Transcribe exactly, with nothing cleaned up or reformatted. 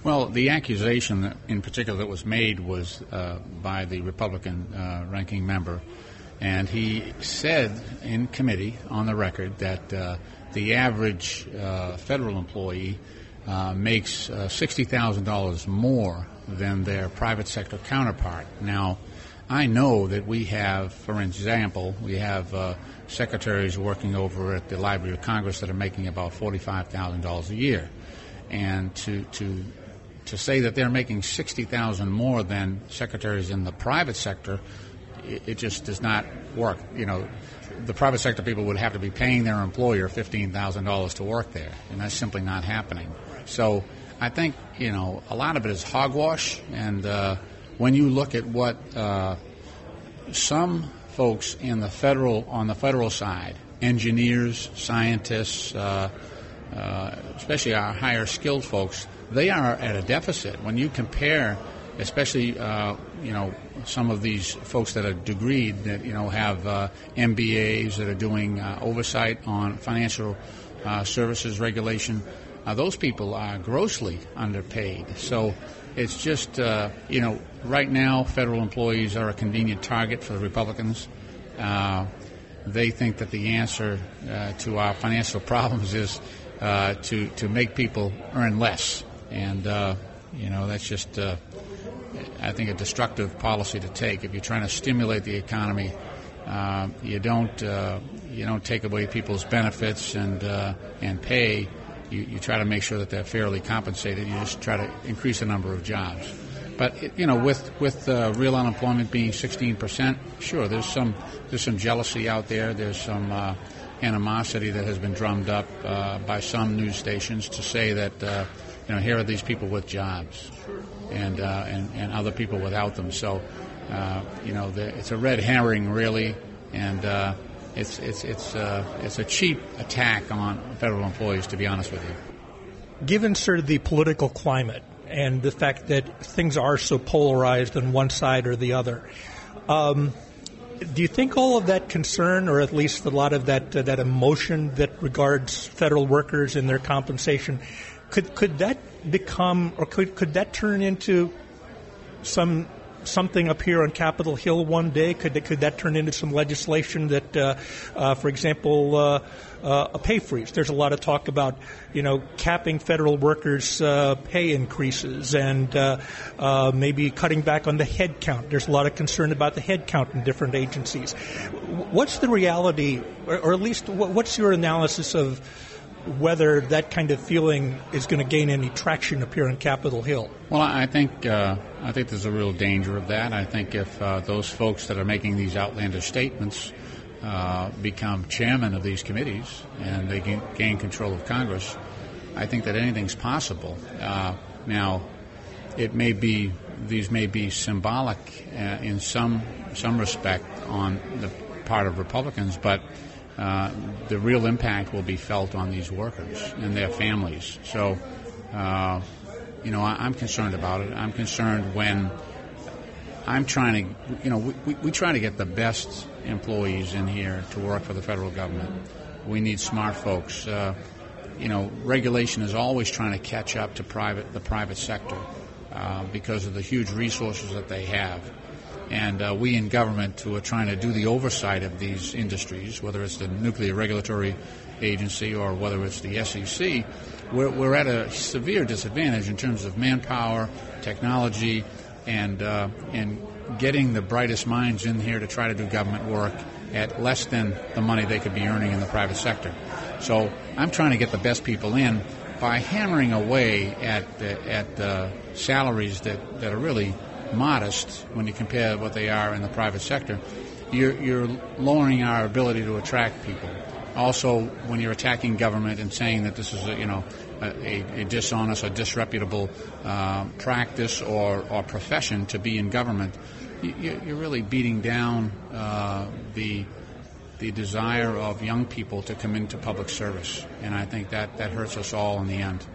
Well, the accusation that, in particular that was made was uh, by the Republican uh, ranking member, and he said in committee on the record that uh, the average uh, federal employee uh, makes uh, sixty thousand dollars more than their private sector counterpart. Now, I know that we have, for example, we have uh, secretaries working over at the Library of Congress that are making about forty-five thousand dollars a year, and to to to say that they're making sixty thousand dollars more than secretaries in the private sector, it, it just does not work. You know, the private sector people would have to be paying their employer fifteen thousand dollars to work there, and that's simply not happening. So I think, you know, a lot of it is hogwash, and uh, when you look at what uh, some folks in the federal on the federal side, engineers, scientists, uh, uh, especially our higher skilled folks, they are at a deficit. When you compare, especially uh, you know, some of these folks that are degreed, that you know have uh, M B As that are doing uh, oversight on financial uh, services regulation, uh, those people are grossly underpaid. So it's just uh, you know right now federal employees are a convenient target for the Republicans. Uh, they think that the answer uh, to our financial problems is uh, to to make people earn less. And, uh, you know, that's just, uh, I think, a destructive policy to take. If you're trying to stimulate the economy, uh, you don't uh, you don't take away people's benefits and uh, and pay. You, you try to make sure that they're fairly compensated. You just try to increase the number of jobs. But, it, you know, with with uh, real unemployment being sixteen percent, sure, there's some there's some jealousy out there. There's some uh, animosity that has been drummed up uh, by some news stations to say that, uh, you know, here are these people with jobs and uh, and, and other people without them. So, uh, you know, the, it's a red herring, really, and uh, it's it's it's uh, it's a cheap attack on federal employees, to be honest with you. Given sort of the political climate and the fact that things are so polarized on one side or the other, um, do you think all of that concern, or at least a lot of that uh, that emotion that regards federal workers and their compensation, could could that become, or could could that turn into some something up here on Capitol Hill one day? Could could that turn into some legislation that, uh, uh, for example, uh, uh, a pay freeze? There's a lot of talk about, you know, capping federal workers' uh, pay increases and uh, uh, maybe cutting back on the head count. There's a lot of concern about the head count in different agencies. What's the reality, or, or at least what's your analysis of whether that kind of feeling is going to gain any traction up here on Capitol Hill? Well, I think uh, I think there's a real danger of that. I think if uh, those folks that are making these outlandish statements uh, become chairman of these committees and they gain, gain control of Congress, I think that anything's possible. Uh, now, it may be these may be symbolic uh, in some some respect on the part of Republicans, but Uh, the real impact will be felt on these workers and their families. So, uh, you know, I, I'm concerned about it. I'm concerned when I'm trying to, you know, we, we, we try to get the best employees in here to work for the federal government. We need smart folks. Uh, you know, regulation is always trying to catch up to private the private sector uh, because of the huge resources that they have. And uh, we in government who are trying to do the oversight of these industries, whether it's the Nuclear Regulatory Agency or whether it's the S E C, we're, we're at a severe disadvantage in terms of manpower, technology, and uh, and getting the brightest minds in here to try to do government work at less than the money they could be earning in the private sector. So I'm trying to get the best people in by hammering away at uh, at uh, salaries that, that are really modest when you compare what they are in the private sector. You're, you're lowering our ability to attract people. Also, when you're attacking government and saying that this is a, you know, a, a dishonest or disreputable uh, practice or, or profession to be in government, you, you're really beating down uh, the the desire of young people to come into public service, and I think that, that hurts us all in the end.